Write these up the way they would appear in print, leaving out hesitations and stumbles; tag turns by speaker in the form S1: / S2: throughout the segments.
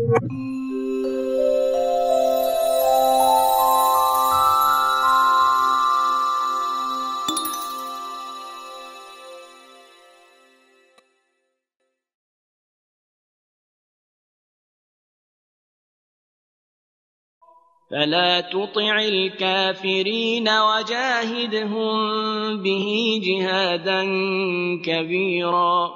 S1: فلا تطع الكافرين وجاهدهم به جهادا كبيرا.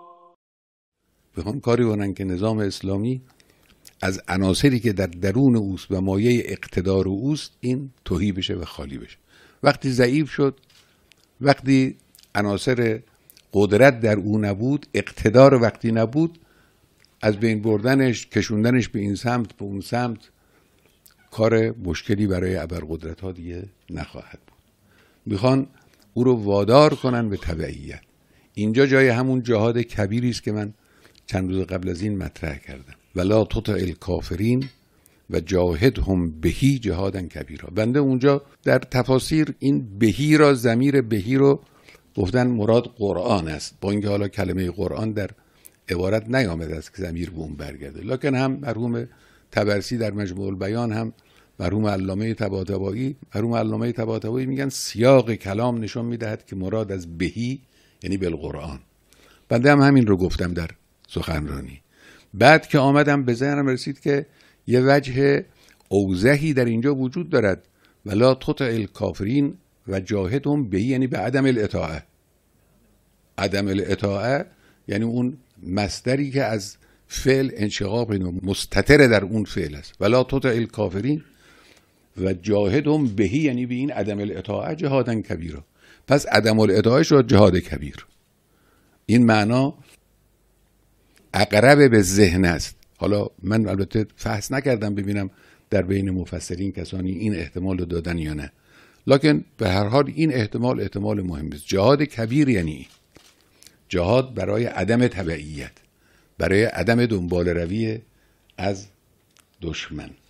S2: بخوان کاری کنن که نظام اسلامی از عناصری که در درون اوست و مایه اقتدار اوست این تهی بشه و خالی بشه. وقتی ضعیف شد، وقتی عناصر قدرت در او نبود، اقتدار وقتی نبود، از بین بردنش، کشوندنش به این سمت به اون سمت کار مشکلی برای ابرقدرت ها دیگه نخواهد بود. میخوان او رو وادار کنن به تبعیت. اینجا جای همون جهاد کبیری است که من چند روز قبل از این مطرح کردم. ولا تطع الکافرین و جاهدهم بهی جهادا کبیرا. بنده اونجا در تفاسیر این بهی را، ضمیر بهی رو گفتن مراد قرآن است، با اینکه حالا کلمه قرآن در عبارت نیامده است که ضمیر به اون برگرده، لکن هم مرحوم طبرسی در مجموع البیان، هم مرحوم علامه طباطبایی میگن سیاق کلام نشون میدهد که مراد از بهی یعنی بالقرآن. بنده هم همین رو گفتم در سخنرانی. بعد که آمدم به ذهنم رسید که یه وجه اوضحی در اینجا وجود دارد. ولا تطع الکافرین و جاهدهم بهی یعنی به عدم الاطاعه. عدم الاطاعه یعنی اون مصدری که از فعل انشقاق مستتر در اون فعل است. ولا تطع الکافرین و جاهدهم بهی یعنی به این عدم الاطاعه جهادا کبیرا. پس عدم الاطاعه شد جهاد کبیر. این معنا اقرب به ذهن است. حالا من البته فحص نکردم ببینم در بین مفسرین کسانی این احتمال رو دادن یا نه، لکن به هر حال این احتمال مهم است. جهاد کبیر یعنی جهاد برای عدم تبعیت، برای عدم دنبال روی از دشمن.